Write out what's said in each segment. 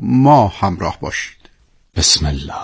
ما همراه باشید. بسم الله.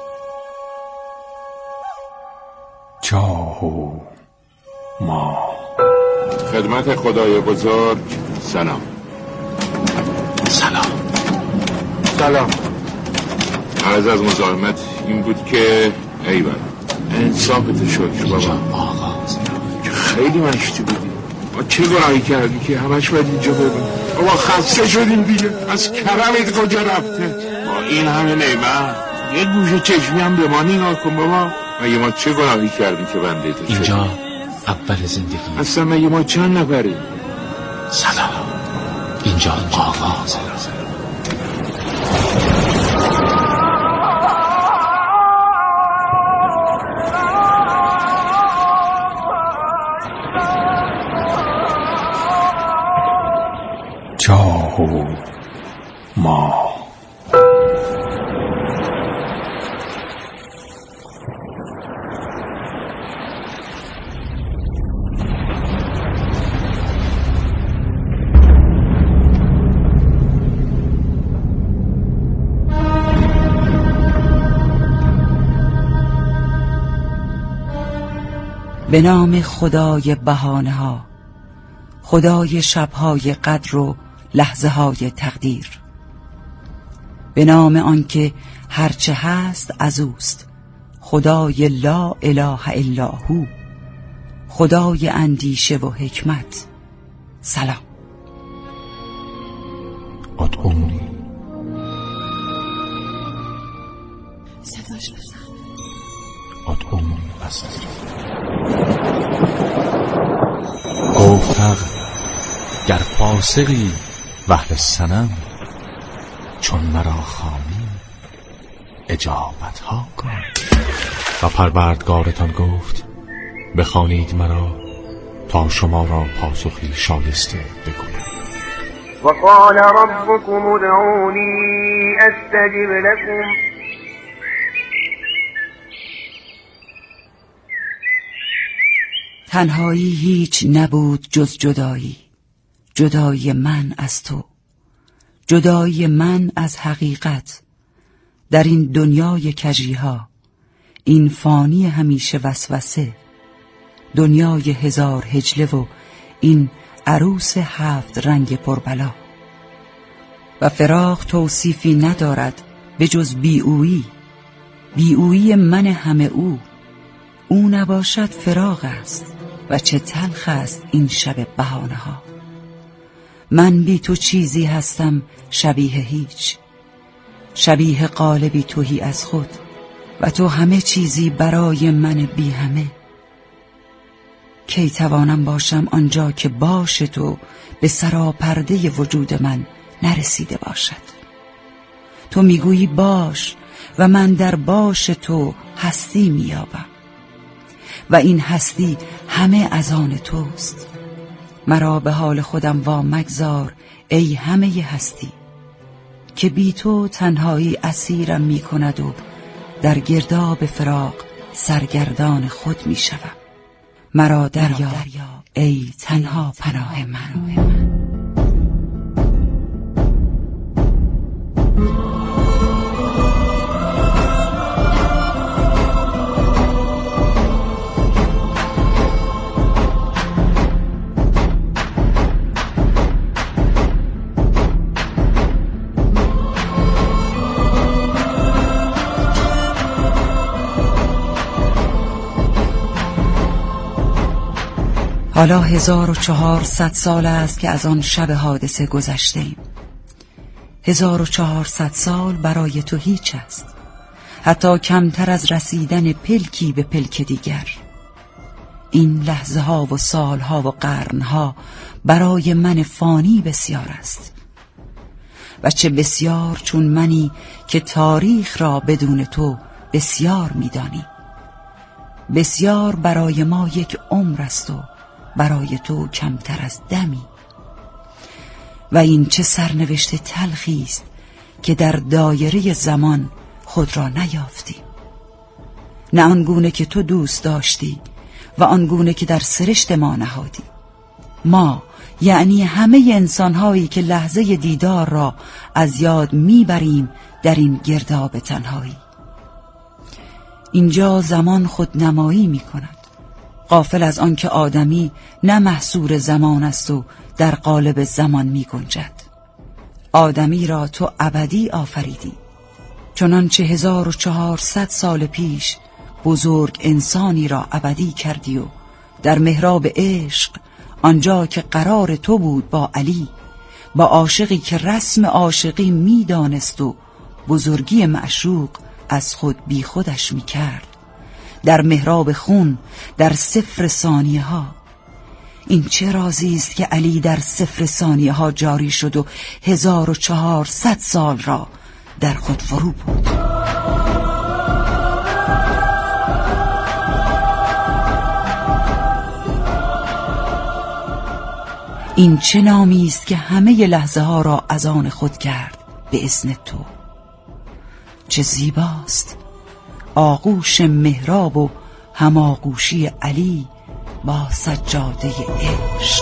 جاه و ما. خدمت خدای بزرگ سلام. سلام. سلام. عرض از مزاحمت این بود که ایول انصافت شکر بابا آغاز که خیلی مشتی بودی. ما چه گناهی کردی که همش باید اینجا ببین؟ بابا خسته شدیم دیگه. از کرمت کجا رفته؟ با این همه نعمت یه گوشه چشمی هم به ما نگاه کن بابا. مگه ما چه گناهی کردیم که بنده تو اینجا شدیم؟ اول زندگی. اصلا مگه ما چند نفریم؟ سلام. اینجا آغاز. جاه و ما. به نام خدای بهانه ها، خدای شبهای قدر و لحظه های تقدیر. به نام آنکه هرچه هست از اوست، خدای لا اله الا هو، خدای اندیشه و حکمت. سلام. ادعونی. صداش بزن. ادعونی استجب. گفت حق گر فاسقی وحل صنم، چون مرا خوانی اجابت ها کن. و پروردگارتان گفت بخوانید مرا تا شما را پاسخی شایسته بگویم. وقال ربكم ادعوني استجب لكم. تنهایی هیچ نبود جز جدایی، جدایی من از تو، جدایی من از حقیقت. در این دنیای کجیها، این فانی همیشه وسوسه، دنیای هزار هجله و این عروس 7 رنگ پربلا. و فراق توصیفی ندارد به جز بی‌اویی، بی‌اویی من همه او نباشد فراق است. و چه تلخ است این شب بهانه ها. من بی تو چیزی هستم شبیه هیچ، شبیه قالبی توهی از خود، و تو همه چیزی برای من بی همه. کی توانم باشم آنجا که باش تو به سراپرده وجود من نرسیده باشد؟ تو میگویی باش و من در باش تو هستی میابم، و این هستی همه از آن توست. مرا به حال خودم وا مگذار ای همه هستی، که بی تو تنهایی اسیرم می کند و در گرداب فراق سرگردان خود می شوم. مرا دریا ای تنها پناه من. حالا 1400 سال است که از آن شب حادثه گذشتیم. 1400 سال برای تو هیچ است، حتی کمتر از رسیدن پلکی به پلک دیگر. این لحظه ها و سال ها و قرن ها برای من فانی بسیار است، و چه بسیار چون منی که تاریخ را بدون تو بسیار میدانی. بسیار برای ما یک عمر است و برای تو کمتر از دمی. و این چه سرنوشت تلخی است که در دایره زمان خود را نیافتیم، نه آنگونه که تو دوست داشتی و آنگونه که در سرشت ما نهادی. ما یعنی همه انسان‌هایی که لحظه دیدار را از یاد میبریم در این گرداب تنهایی. اینجا زمان خودنمایی میکند، غافل از آن که آدمی نه محصور زمان است و در قالب زمان میگنجد. آدمی را تو ابدی آفریدی، چنانچه 1400 سال پیش بزرگ انسانی را ابدی کردی و در محراب عشق، آنجا که قرار تو بود با علی، با عاشقی که رسم عاشقی میدانست و بزرگی معشوق از خود بی خودش میکرد، در محراب خون، در 0 ثانیه ها. این چه رازی است که علی در 0 ثانیه ها جاری شد و 1400 سال را در خود فرو بود. این چه نامی است که همه لحظه ها را از آن خود کرد به اذن تو. چه زیباست آغوش محراب و هماغوشی علی با سجاده عشق.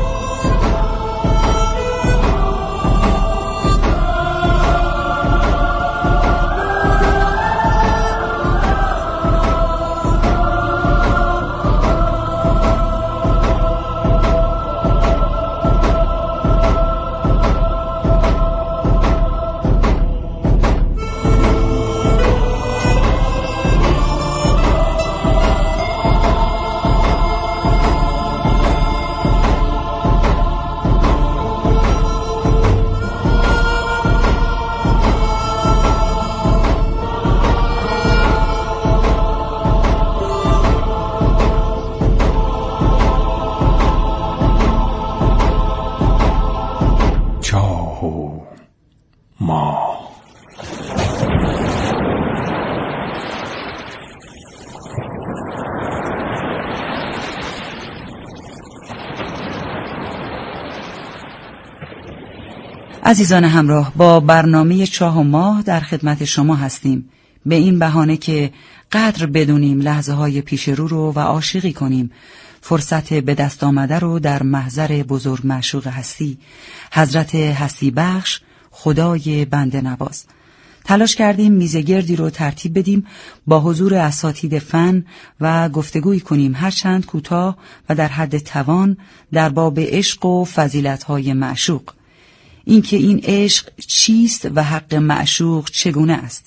عزیزان همراه، با برنامه چاه و ماه در خدمت شما هستیم، به این بهانه که قدر بدونیم لحظه های پیش رو و عاشقی کنیم. فرصت به دست آمده رو در محضر بزرگ معشوق هستی، حضرت هستی بخش، خدای بنده نواز، تلاش کردیم میزگردی رو ترتیب بدیم با حضور اساتید فن و گفتگویی کنیم، هرچند کوتاه و در حد توان، در باب عشق و فضیلت‌های معشوق. اینکه این عشق چیست و حق معشوق چگونه است.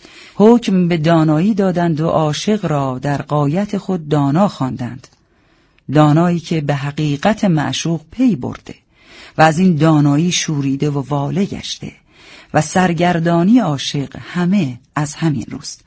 حکم به دانایی دادند و عاشق را در غایت خود دانا خواندند، دانایی که به حقیقت معشوق پی برده و از این دانایی شوریده و واله گشته و سرگردانی عاشق همه از همین روست.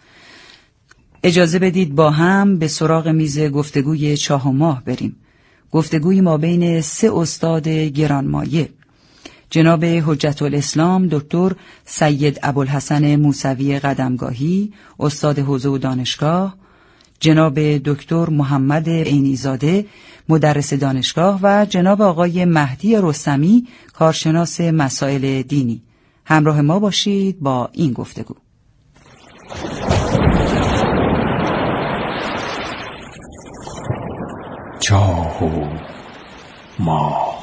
اجازه بدید با هم به سراغ میز گفتگوی چاه و ماه بریم. گفتگوی ما بین 3 استاد گرانمایه، جناب حجت الاسلام دکتر سید ابوالحسن موسوی قدمگاهی، استاد حوزه و دانشگاه، جناب دکتر محمد عینیزاده مدرس دانشگاه و جناب آقای مهدی رستمی کارشناس مسائل دینی. همراه ما باشید با این گفتگو. چاه و ماه.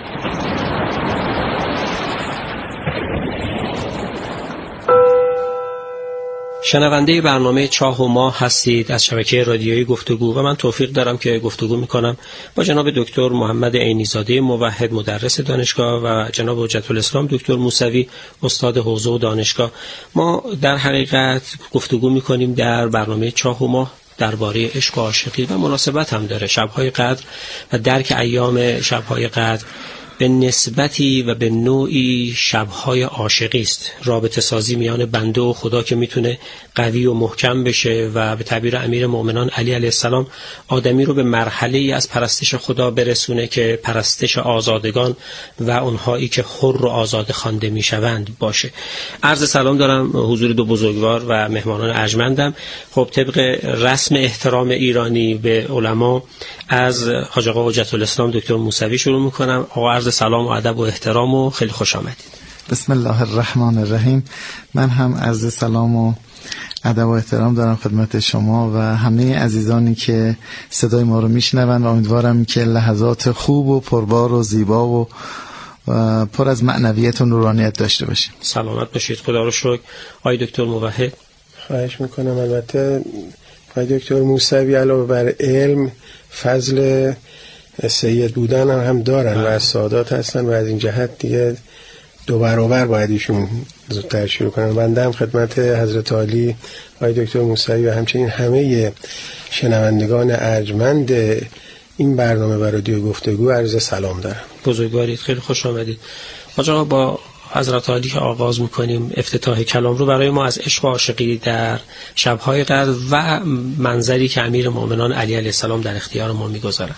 شنونده برنامه چاه و ماه هستید از شبکه رادیویی گفتگو و من توفیق دارم که گفتگو میکنم با جناب دکتر محمد عینیزاده موحد مدرس دانشگاه و جناب حجت الاسلام دکتر موسوی استاد حوزه و دانشگاه. ما در حقیقت گفتگو میکنیم در برنامه چاه و ماه درباره عشق و عاشقی و مناسبت هم داره. شب‌های قدر و درک ایام شب‌های قدر به نسبتی و به نوعی شب‌های عاشقی است، رابطه سازی میان بنده و خدا که میتونه قوی و محکم بشه و به تعبیر امیر مؤمنان علی علیه السلام آدمی رو به مرحله‌ای از پرستش خدا برسونه که پرستش آزادگان و اونهایی که حر و آزاده خوانده میشوند باشه. عرض سلام دارم حضور 2 بزرگوار و مهمانان ارجمندم. خب طبق رسم احترام ایرانی به علما از حاج آقا حجت الاسلام دکتر موسوی شروع میکنم. آقا عرض سلام و ادب و احترام و خیلی خوش آمدید. بسم الله الرحمن الرحیم. من هم عرض سلام و ادب و احترام دارم خدمت شما و همه عزیزانی که صدای ما رو میشنون و امیدوارم که لحظات خوب و پربار و زیبا و پر از معنویت و نورانیت داشته باشیم. سلامت باشید. خدا رو شکر. آقای دکتر موحد. خواهش میکنم. البته آقای دکتر موسوی علاوه بر علم فضل سید بودن هم دارن و از سادات هستن و از این جهت دیگه 2 برابر باید ایشون زودتر شروع کنن. بنده هم خدمت حضرت عالی آقای دکتر موسوی و همچنین همه شنوندگان ارجمند این برنامه و رادیو گفتگو عرض سلام دارم. بزرگوارید، خیلی خوش آمدید. آقا با حضرت عالی که آغاز میکنیم افتتاح کلام رو برای ما از عشق و عاشقی در شب‌های قدر و منظری که امیر مومنان علی علیه السلام در اختیار ما میگذارن.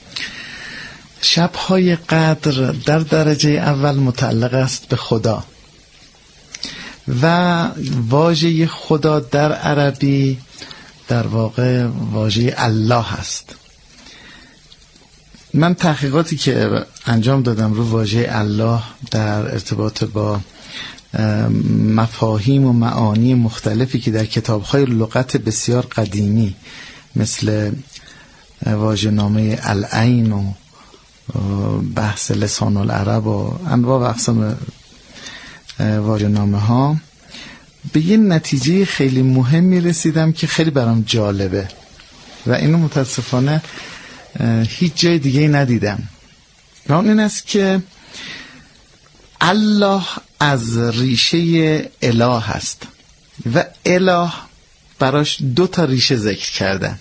شب‌های قدر در درجه اول متعلق است به خدا و واژه خدا در عربی در واقع واژه الله است. من تحقیقاتی که انجام دادم رو واژه الله در ارتباط با مفاهیم و معانی مختلفی که در کتاب‌های لغت بسیار قدیمی مثل واژه‌نامه العین و بحث لسان العرب و انواع و اقسام واژه‌نامه ها به یه نتیجه خیلی مهمی رسیدم که خیلی برام جالبه و اینو متاسفانه هیچ جای دیگه ندیدم. و اون این است که الله از ریشه اله هست و اله براش 2 تا ریشه ذکر کردن.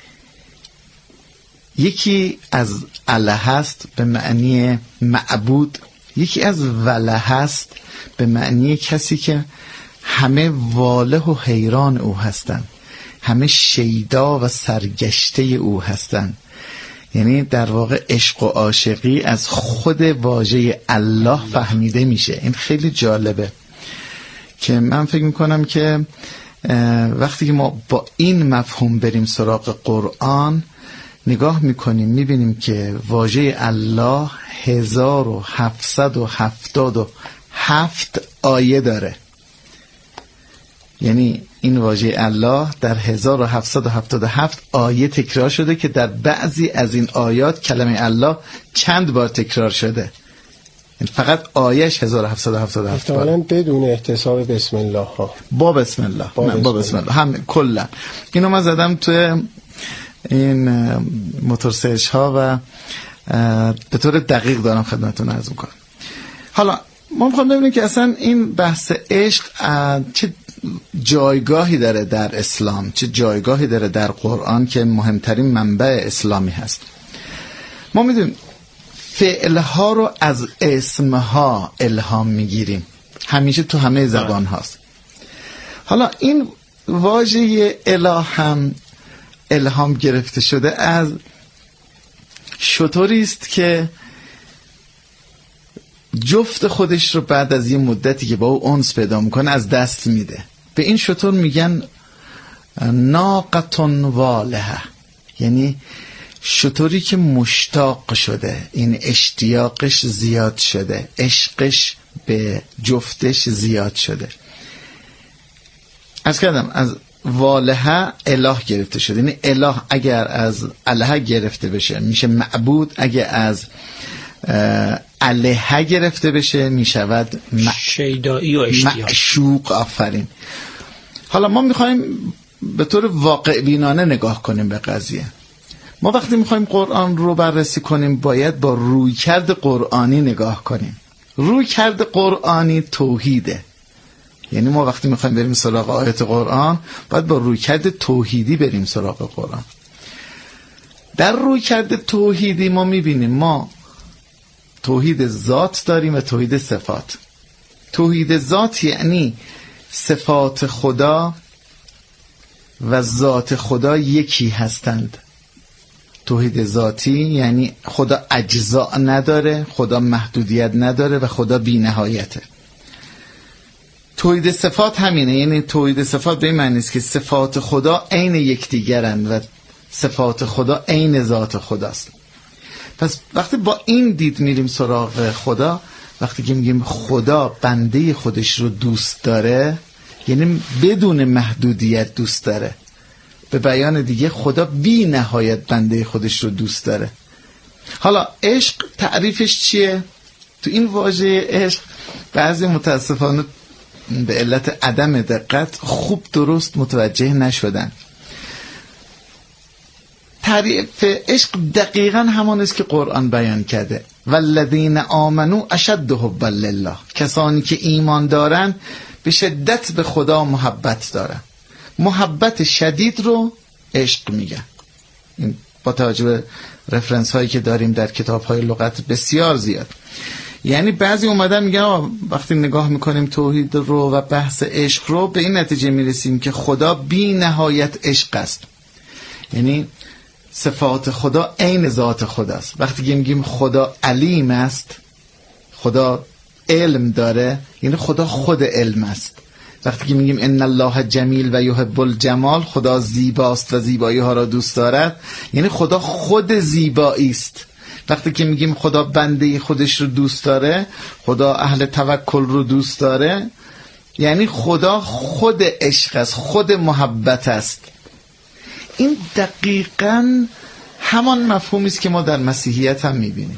یکی از اله هست به معنی معبود، یکی از وله هست به معنی کسی که همه واله و حیران او هستند، همه شیدا و سرگشته او هستند. یعنی در واقع عشق و عاشقی از خود واژه الله فهمیده میشه. این خیلی جالبه که من فکر میکنم که وقتی که ما با این مفهوم بریم سراغ قرآن نگاه میکنیم میبینیم که واژه الله 1777 آیه داره. یعنی این واژه الله در 1777 آیه تکرار شده که در بعضی از این آیات کلمه الله چند بار تکرار شده. فقط آیهش 1777 احتمالاً بدون احتساب بسم الله ها. با بسم الله با بسم الله هم کلا اینو من زدم توی این موتور سرچ ها و به طور دقیق دارم خدمتتون عرض میکنم. حالا ما میخوام ببینیم که اصلا این بحث عشق چه جایگاهی داره در اسلام، چه جایگاهی داره در قرآن که مهمترین منبع اسلامی هست. ما میدونیم فعلها رو از اسمها الهام میگیریم، همیشه تو همه زبان هاست. حالا این واژه اله هم الهام گرفته شده از شتری است که جفت خودش رو بعد از یه مدتی که با او انس پیدا میکنه از دست میده. به این شتر میگن ناقتون والهه، یعنی شتری که مشتاق شده، این اشتیاقش زیاد شده، عشقش به جفتش زیاد شده. از کردم از والهه اله گرفته شده، یعنی اله اگر از اله گرفته بشه میشه معبود، اگر از الهه گرفته بشه میشود شیدایی و اشتیاق، معشوق. آفرین. حالا ما میخوایم به طور واقع بینانه نگاه کنیم به قضیه. ما وقتی میخوایم قرآن رو بررسی کنیم باید با رویکرد قرآنی نگاه کنیم. رویکرد قرآنی توحیده. یعنی ما وقتی میخوایم بریم سراغ آیات قرآن باید با رویکرد توحیدی بریم سراغ قرآن. در رویکرد توحیدی ما میبینیم ما توحید ذات داریم و توحید صفات. توحید ذات یعنی صفات خدا و ذات خدا یکی هستند. توحید ذاتی یعنی خدا اجزا نداره، خدا محدودیت نداره و خدا بی نهایته. توحید صفات همینه، یعنی توحید صفات به این معنی است که صفات خدا عین یکدیگرند و صفات خدا عین ذات خداست. پس وقتی با این دید میریم سراغ خدا، وقتی که میگیم خدا بنده خودش رو دوست داره، یعنی بدون محدودیت دوست داره. به بیان دیگه خدا بی نهایت بنده خودش رو دوست داره. حالا عشق تعریفش چیه؟ تو این واژه عشق بعضی متاسفانه به علت عدم دقت خوب درست متوجه نشدن. تعریف عشق دقیقاً همان است که قرآن بیان کرده، والذین آمنوا اشد حبا لله، کسانی که ایمان دارن به شدت به خدا محبت دارن. محبت شدید رو عشق میگن. این با توجه به رفرنس هایی که داریم در کتاب های لغت بسیار زیاد. یعنی بعضی اومدن میگن وقتی نگاه میکنیم توحید رو و بحث عشق رو به این نتیجه میرسیم که خدا بی نهایت عشق است. یعنی صفات خدا عین ذات خداست. وقتی که میگیم خدا علیم است، خدا علم داره، یعنی خدا خود علم است. وقتی که میگیم ان الله جمیل و یحب الجمال، خدا زیباست و زیبایی ها را دوست دارد، یعنی خدا خود زیبایی است. وقتی که میگیم خدا بنده خودش رو دوست داره، خدا اهل توکل رو دوست داره، یعنی خدا خود عشق است، خود محبت است. این دقیقاً همان مفهومی است که ما در مسیحیت هم میبینیم.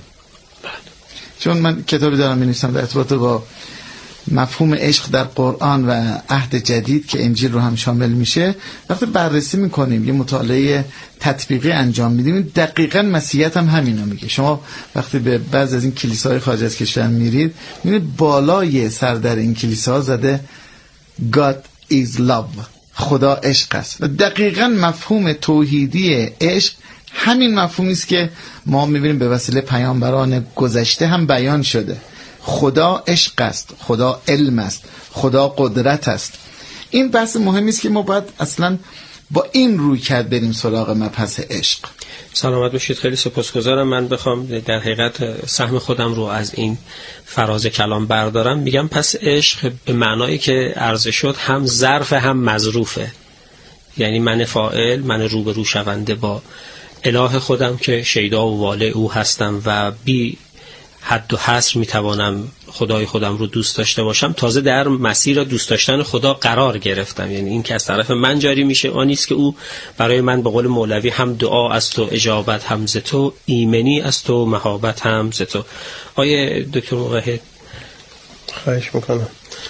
چون من کتابی دارم می‌نویسم در ارتباط با مفهوم عشق در قرآن و عهد جدید که انجیل رو هم شامل میشه، وقتی بررسی میکنیم، یه مطالعه تطبیقی انجام میدیم، دقیقاً مسیحیت هم همینو میگه. شما وقتی به بعضی از این کلیساهای خارج از کشور میرید، میبینید بالای سر در این کلیساها زده God is love، خدا عشق است. و دقیقاً مفهوم توحیدی عشق همین مفهومی است که ما میبینیم به وسیله پیامبران گذشته هم بیان شده. خدا عشق است، خدا علم است، خدا قدرت است. این بحث مهمی است که ما باید اصلا با این روی کرد بریم سراغ مبحث عشق. سلامت باشید. خیلی سپاسگزارم. من بخوام در حقیقت سهم خودم رو از این فراز کلام بردارم، میگم پس عشق به معنایی که عرض شد هم ظرف هم مظروفه. یعنی من فاعل، من روبرو شونده با اله خودم که شیدا و واله او هستم و بی حد و حصر میتوانم خدای خودم رو دوست داشته باشم. تازه در مسیر دوست داشتن خدا قرار گرفتم. یعنی این که از طرف من جاری میشه، آن نیست که او برای من به قول مولوی هم دعا از تو، اجابت هم ز تو، ایمنی از تو، مهابت هم ز تو. آیه دکتر موحد خواهش میکنم.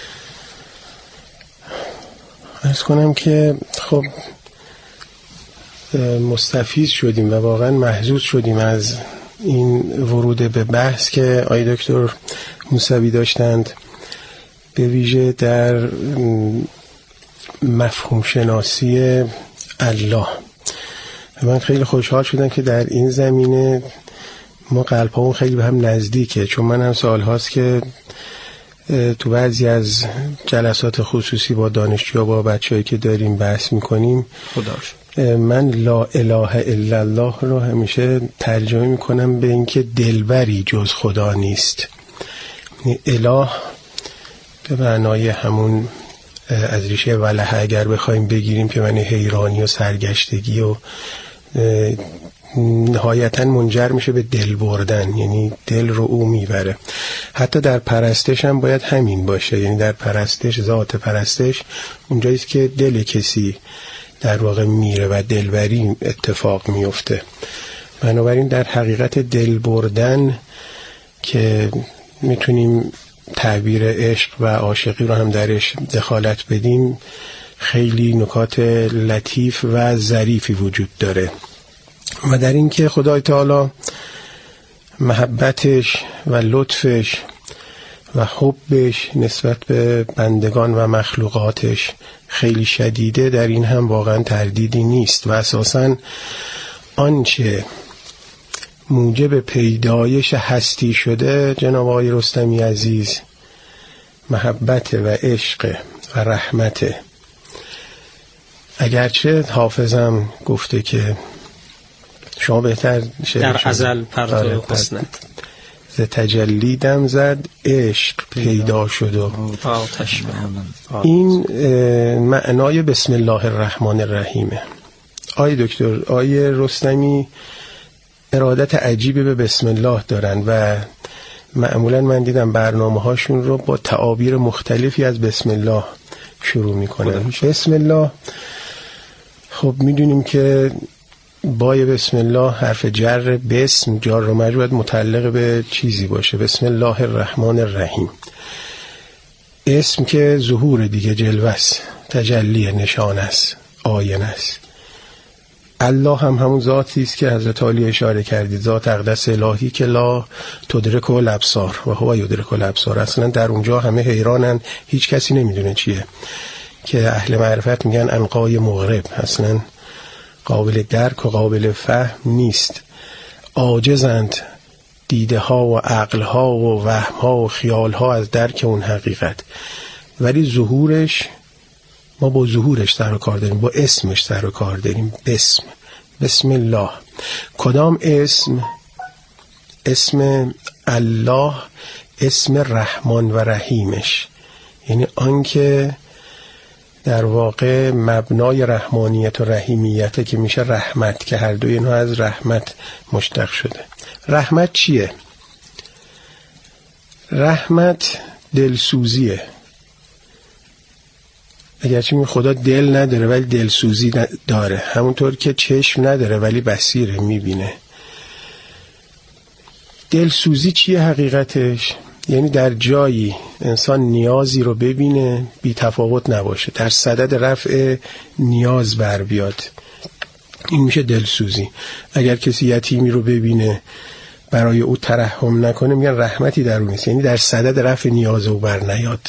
عرض کنم که خب مستفیض شدیم و واقعا محظوظ شدیم از این ورود به بحث که آقای دکتر موسوی داشتند، به ویژه در مفهوم شناسی الله. من خیلی خوشحال شدم که در این زمینه ما قلب‌هامون خیلی به هم نزدیکه، چون من هم سال هاست که تو بعضی از جلسات خصوصی با دانشجوها، با بچه‌ای که داریم بحث می‌کنیم، من لا اله الا الله رو همیشه ترجمه میکنم به اینکه دلبری جز خدا نیست. اله به معنای همون از ریشه وله اگر بخوایم بگیریم که معنی حیرانی و سرگشتگی و نهایتاً منجر میشه به دل بردن، یعنی دل رو او میبره. حتی در پرستش هم باید همین باشه، یعنی در پرستش، ذات پرستش اونجاییست که دل کسی در واقع میره و دلبری اتفاق میفته. بنابراین در حقیقت دل بردن که میتونیم تعبیر عشق و عاشقی رو هم درش دخالت بدیم، خیلی نکات لطیف و ظریفی وجود داره و در این که خدای تعالی محبتش و لطفش و حبش نسبت به بندگان و مخلوقاتش خیلی شدیده، در این هم واقعا تردیدی نیست و اساساً آنچه موجب پیدایش هستی شده جناب آقای رستمی عزیز محبت و عشق و رحمت. اگرچه حافظم گفته که شما بهتر در ازل پرتو حسنت ز تجلی دم زد عشق پیدا شد و این معنای بسم الله الرحمن الرحیمه. آی دکتر، آی رستمی ارادت عجیبی به بسم الله دارن و معمولا من دیدم برنامه هاشون رو با تعابیر مختلفی از بسم الله شروع میکنم. بسم الله. خب میدونیم که بای بسم الله حرف جر، بسم جار و مجرور متعلق به چیزی باشه. بسم الله الرحمن الرحیم. اسم که ظهور دیگه، جلوه است، تجلی، نشان است، آینه است. الله هم همون ذاتی است که حضرت علی اشاره کردید، ذات اقدس الهی که لا تدرک الابصار و هو یدرک الابصار. اصلا در اونجا همه حیرانن، هیچ کسی نمیدونه چیه، که اهل معرفت میگن عنقای مغرب، اصلا قابل درک و قابل فهم نیست. عاجزند دیده ها و عقل ها و وهم ها و خیال ها از درک اون حقیقت. ولی ظهورش، ما با ظهورش سر و کار داریم، با اسمش سر و کار داریم. بسم الله. کدام اسم؟ اسم الله، اسم رحمان و رحیمش، یعنی آنکه در واقع مبنای رحمانیت و رحیمیت که میشه رحمت، که هر دوی اینها از رحمت مشتق شده. رحمت چیه؟ رحمت دلسوزیه. اگرچه خدا دل نداره ولی دلسوزی داره، همونطور که چشم نداره ولی بصیره، میبینه. دلسوزی چیه حقیقتش؟ یعنی در جایی انسان نیازی رو ببینه بی تفاوت نباشه، در صدد رفع نیاز بر بیاد، این میشه دلسوزی. اگر کسی یتیمی رو ببینه برای او ترحم نکنه، میگن رحمتی در اون نیست، یعنی در صدد رفع نیاز او بر نیاد.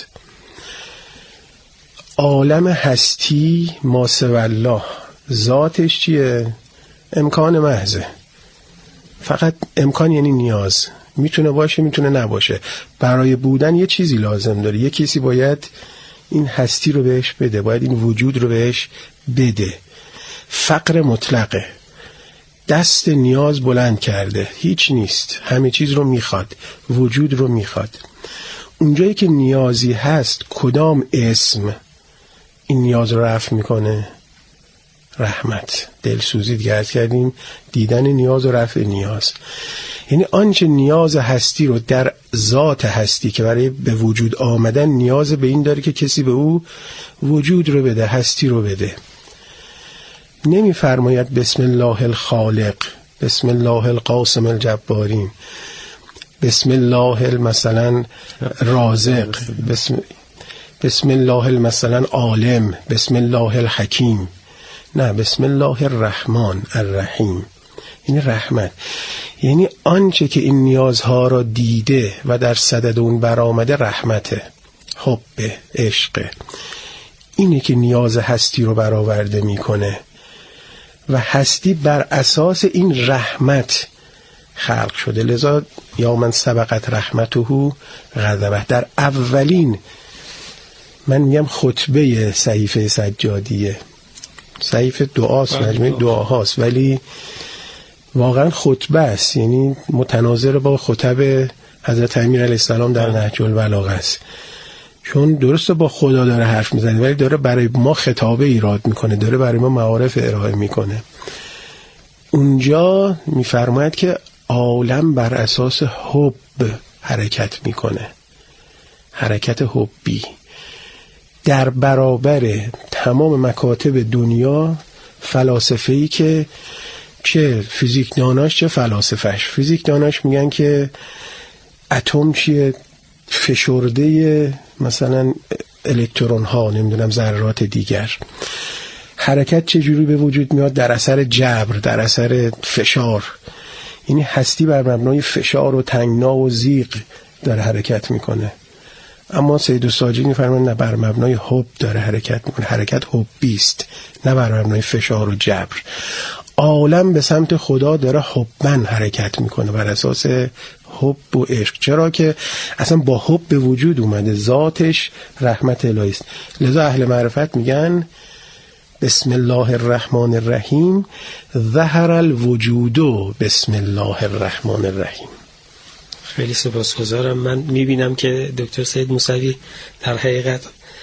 عالم هستی ما سوی الله، ذاتش چیه؟ امکان محضه. فقط امکان یعنی نیاز، میتونه باشه میتونه نباشه. برای بودن یه چیزی لازم داره، یه کسی باید این هستی رو بهش بده، باید این وجود رو بهش بده. فقر مطلقه، دست نیاز بلند کرده، هیچ نیست، همه چیز رو میخواد، وجود رو میخواد. اونجایی که نیازی هست، کدام اسم این نیاز رو رفع میکنه؟ رحمت. دلسوزی دیگه عرض کردیم، دیدن نیاز و رفع نیاز. یعنی آنچه نیاز هستی رو در ذات هستی که برای به وجود آمدن نیاز به این داره که کسی به او وجود رو بده، هستی رو بده. نمی فرماید بسم الله الخالق، بسم الله القاسم الجبارین، بسم الله مثلا رازق، بسم الله مثلا عالم، بسم الله الحکیم. نه، بسم الله الرحمن الرحیم، یعنی رحمت. یعنی آنچه که این نیازها را دیده و در صدد اون برآمده رحمته، حب، عشق. اینه که نیاز هستی رو برآورده میکنه و هستی بر اساس این رحمت خلق شده. لذا یا من سبقت رحمته غضبه، در اولین، من میگم خطبه صحیفه سجادیه، صحیفه دعاست، مجموعه دعاهاست، ولی واقعا خطبه است، یعنی متناظر با خطب حضرت امیر علیه السلام در نهج البلاغه است. چون درسته با خدا داره حرف میزنه ولی داره برای ما خطابه ایراد میکنه، داره برای ما معارف ارائه میکنه. اونجا میفرماید که عالم بر اساس حب حرکت میکنه، حرکت حبی. در برابر تمام مکاتب دنیا فلاسفه‌ای که چه فیزیک داناش چه فلاسفهش، فیزیک داناش میگن که اتم چیه؟ فشرده مثلا الکترون ها، نمیدونم ذرات دیگر. حرکت چجوری به وجود میاد؟ در اثر جبر، در اثر فشار. یعنی هستی بر مبنای فشار و تنگنا و ضیق داره حرکت میکنه. اما سید الساجی میفرمایند نه، بر مبنای حب داره حرکت میکنه، حرکت حبی است، نه بر مبنای فشار و جبر. عالم به سمت خدا داره حبن حرکت میکنه، بر اساس حب و عشق، چرا که اصلا با حب به وجود اومده، ذاتش رحمت الهی است. لذا اهل معرفت میگن بسم الله الرحمن الرحیم ظهر الوجود بسم الله الرحمن الرحیم. خیلی سپاسگزارم. من میبینم که دکتر سید موسوی در حقیقت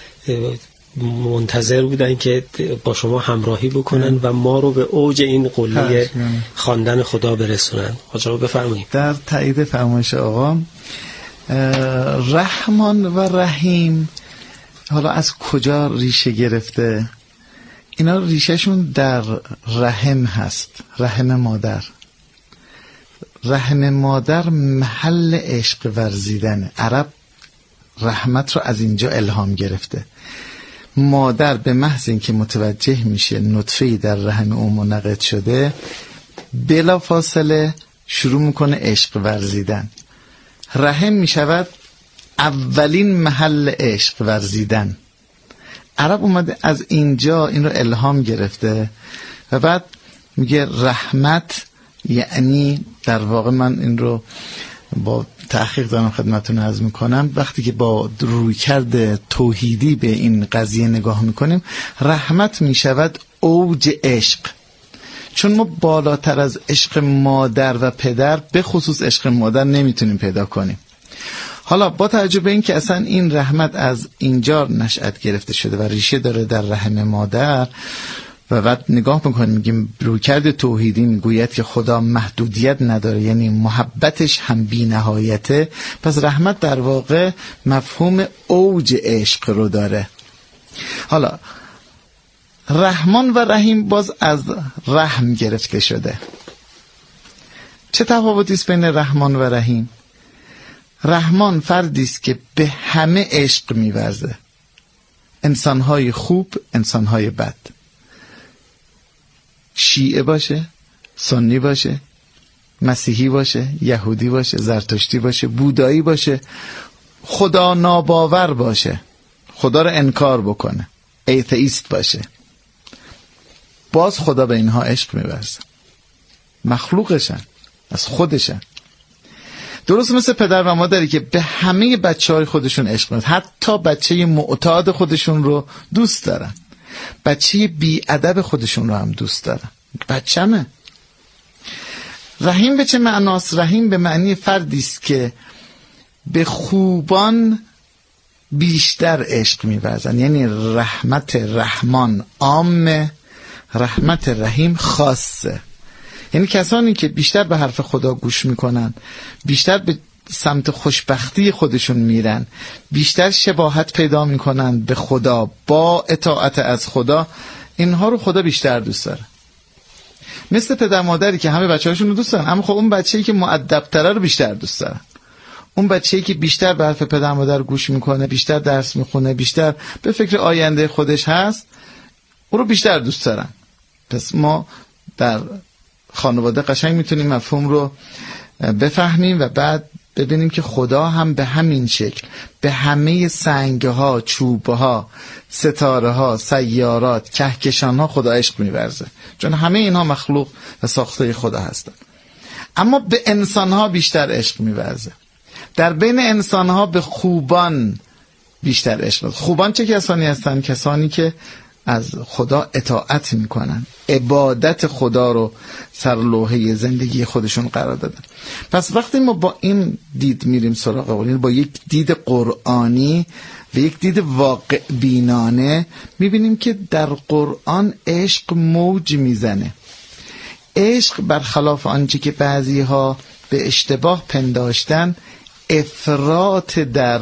منتظر بودن که با شما همراهی بکنن و ما رو به اوج این قله خواندن خدا برسونن. حاجا بفرمایید. در تایید فرمایش آقا، رحمان و رحیم حالا از کجا ریشه گرفته؟ اینا ریشهشون در رحم هست، رحم مادر. رحم مادر محل عشق ورزیدنه. عرب رحمت رو از اینجا الهام گرفته. مادر به محض اینکه متوجه میشه نطفه‌ای در رحم او منعقد شده، بلا فاصله شروع میکنه عشق ورزیدن. رحم میشود اولین محل عشق ورزیدن. عرب اومده از اینجا این رو الهام گرفته و بعد میگه رحمت یعنی، در واقع من این رو با تحقیق دارم خدمتتون عرض میکنم، وقتی که با رویکرد توحیدی به این قضیه نگاه میکنیم، رحمت میشود اوج عشق. چون ما بالاتر از عشق مادر و پدر، به خصوص عشق مادر، نمیتونیم پیدا کنیم. حالا با توجه به این که اصلا این رحمت از اینجا نشأت گرفته شده و ریشه داره در رحم مادر، و بعد نگاه میکنیم میگیم رویکرد توحیدی میگوید که خدا محدودیت نداره، یعنی محبتش هم بی نهایته، پس رحمت در واقع مفهوم اوج عشق رو داره. حالا رحمان و رحیم باز از رحم گرفته شده. چه تفاوتی است بین رحمان و رحیم؟ رحمان فردی است که به همه عشق می‌ورزه، انسان‌های خوب، انسان‌های بد، شیعه باشه، سنی باشه، مسیحی باشه، یهودی باشه، زرتشتی باشه، بودایی باشه، خدا ناباور باشه، خدا رو انکار بکنه، ایتئیست باشه، باز خدا به اینها عشق می‌ورزه. مخلوقشن، از خودشن. درست مثل پدر و مادری که به همه بچه‌های خودشون عشق می‌ورزن، حتی بچه معتاد خودشون رو دوست دارن، بچه بی‌ادب خودشون رو هم دوست دارن. بچه‌مه. رحیم به چه معناست؟ رحیم به معنی فردی است که به خوبان بیشتر عشق می‌ورزن، یعنی رحمت رحمان عامه، رحمت رحیم خاصه. یعنی کسانی که بیشتر به حرف خدا گوش میکنن، بیشتر به سمت خوشبختی خودشون میرن، بیشتر شباهت پیدا میکنن به خدا با اطاعت از خدا، اینها رو خدا بیشتر دوست داره. مثل پدر مادری که همه بچه‌هاشون رو دوست دارن، اما خب اون بچه‌ای که مؤدب‌تره رو بیشتر دوست دارن. اون بچه‌ای که بیشتر به حرف پدر مادر گوش میکنه، بیشتر درس میخونه، بیشتر به فکر آینده خودش هست، اون رو بیشتر دوست دارن. پس ما در خانواده قشنگ میتونیم مفهوم رو بفهمیم و بعد ببینیم که خدا هم به همین شکل به همه سنگها، چوبها، ستاره‌ها، سیارات، کهکشان‌ها خدا عشق می‌ورزه، چون همه اینها مخلوق و ساخته خدا هستند. اما به انسان‌ها بیشتر عشق می‌ورزه. در بین انسان‌ها به خوبان بیشتر عشق می‌ورزه. خوبان چه کسانی هستند؟ کسانی که از خدا اطاعت میکنن، عبادت خدا رو سرلوحه زندگی خودشون قرار دادن. پس وقتی ما با این دید میریم سراغ قرآن، با یک دید قرآنی و یک دید واقع بینانه، میبینیم که در قرآن عشق موج میزنه. عشق برخلاف آنچه که بعضی ها به اشتباه پنداشتن، افراط در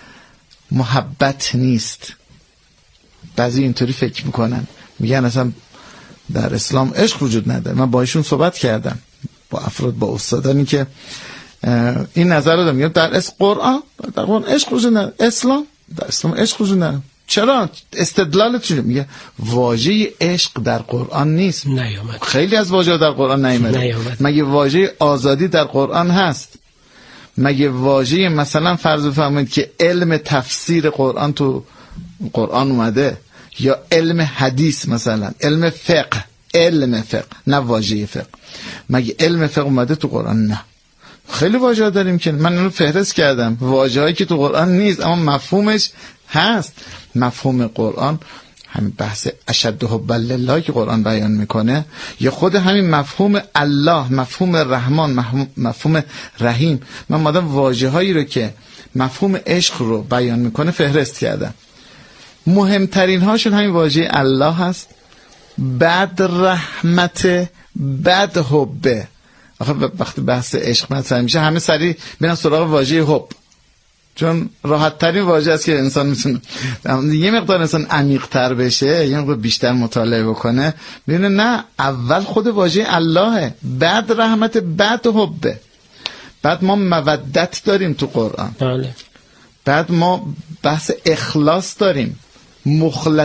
محبت نیست. بعضی اینطوری فکر میکنن، میگن اصلا در اسلام عشق وجود نداره. من با ایشون صحبت کردم، با افراد، با استادانی که این نظر رو دارن، میگن در قرآن عشق وجود نداره، اسلام در اسلام عشق وجود نداره. چرا؟ استدلال چیه؟ میگه واژه عشق در قرآن نیست، نیامد. خیلی از واژه‌ها در قرآن نیامده. مگه واژه آزادی در قرآن هست؟ مگه واژه مثلا فرض بفرمایید که علم تفسیر قرآن تو قرآن اومده، یا علم حدیث، مثلا علم فقه، نه واژه فقه، مگه علم فقه اومده تو قرآن؟ نه. خیلی واژه داریم که من اونو فهرست کردم، واژه‌هایی که تو قرآن نیست اما مفهومش هست. مفهوم قرآن همین بحث اشد حب لله که قرآن بیان میکنه، یا خود همین مفهوم الله، مفهوم رحمان، مفهوم رحیم. من مادام واژه‌هایی رو که مفهوم عشق رو بیان میکنه فهرست کردم. مهمترین هاشون همین واژه الله هست، بعد رحمت، بعد حبه. آخه وقتی بحث عشق مطرح میشه همه سریع میرن سراغ واژه حب، چون راحت ترین واژه است که انسان میتونه یه مقدار انسان عمیق تر بشه، یه مقدار بیشتر مطالعه بکنه، ببینه نه، اول خود واژه اللهه، بعد رحمت، بعد حبه، بعد ما مودت داریم تو قرآن، بله. بعد ما بحث اخلاص داریم،